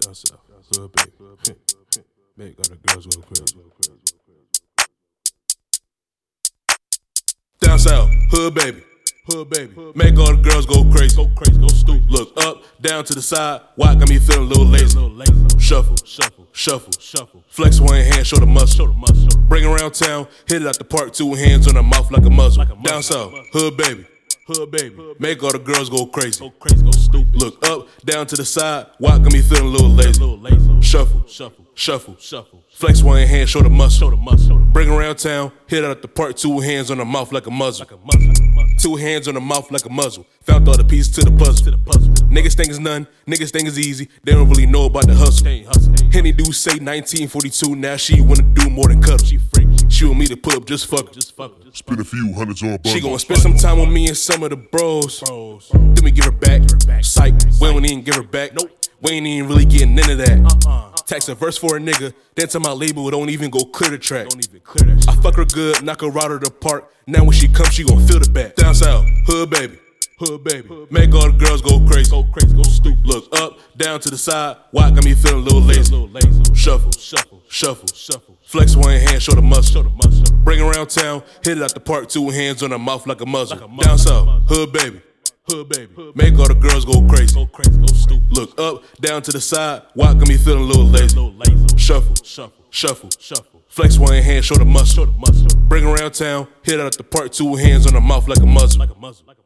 Down south, hood baby. Make all the girls go crazy. Down south, hood baby. Hood baby. Make all the girls go crazy. Go crazy, go stupid. Look up, down to the side. Why got me feeling a little lazy? Shuffle, shuffle, shuffle, shuffle. Flex one hand, show the muscle. Bring around town, hit it out the park, two hands on her mouth like a muzzle. Down south, hood baby. Hood baby. Make all the girls go crazy. Go crazy, go stupid. Look up, down to the side. Why got me feeling a little lazy? Shuffle, shuffle, shuffle, shuffle. Flex one hand, show the muscle. Bring around town, hit it out the park, two hands on her mouth like a muzzle. Two hands on the mouth like a muzzle. Found all the pieces to the puzzle. Niggas think it's none, niggas think it's easy. They don't really know about the hustle. Henny do say 1942, now she wanna do more than cuddle. She want me to pull up, just fuck her. Spend a few hundreds on a bundle. She gon' spend some time with me and some of the bros. Then we give her back. Psych, we don't even give her back. We ain't even really getting into that. Tax a verse for a nigga, then tell my label don't even go clear the track. I fuck her good, knock her out of the park. Now when she comes, she gon' feel the back. Down south, hood baby. Hood baby. Make all the girls go crazy. Go crazy, go stupid. Look up, down to the side. Why got me feeling a little lazy? Shuffle, shuffle, shuffle, shuffle. Flex one hand, show the muscle. Bring around town, hit it out the park, two hands on her mouth like a muzzle. Down south, hood baby. Hood baby. Make all the girls go crazy. Go crazy, go stupid. Look up, down to the side. Why got me feeling a little lazy? Shuffle, shuffle, shuffle, shuffle. Flex one hand, show the muscle. Bring around town, hit it out the park, two hands on her mouth like a muzzle.